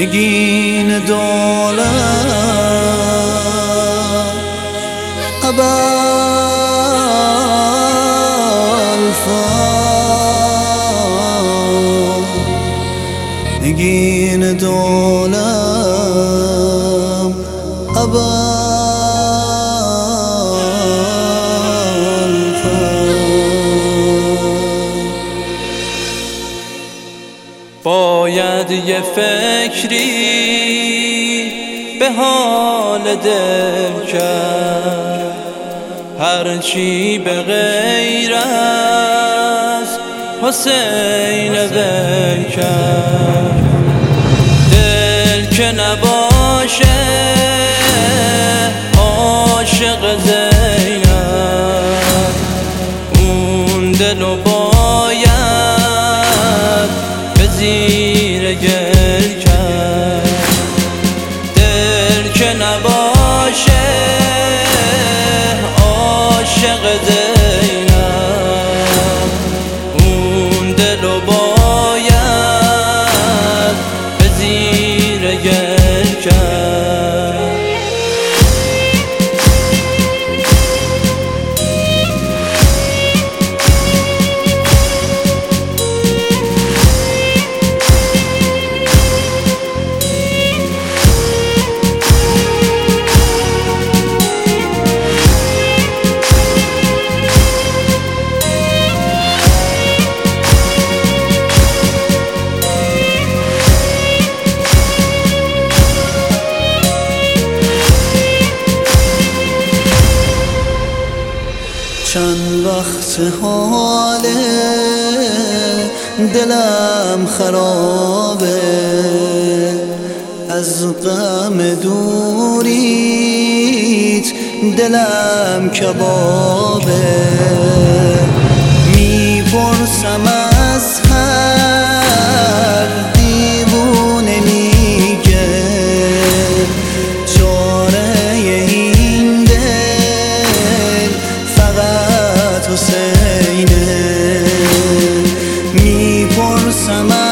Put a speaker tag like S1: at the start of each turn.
S1: نگین دولت نگین دولم
S2: باید یه فکری به حال دل کرد، هرچی به غیر از حسین ول کرد. دل که نباشه عاشق زینب، اون دلو باید به زیر گل کرد. دل که نباشه عاشق زینب، اون دلو باید به زیر گل کرد.
S1: چند وقت حال دلم خرابه، از غم دوریت دلم کبابه. میپرسم از هر دیوونه میگه چاره این دل فقط حسینه. میپرسم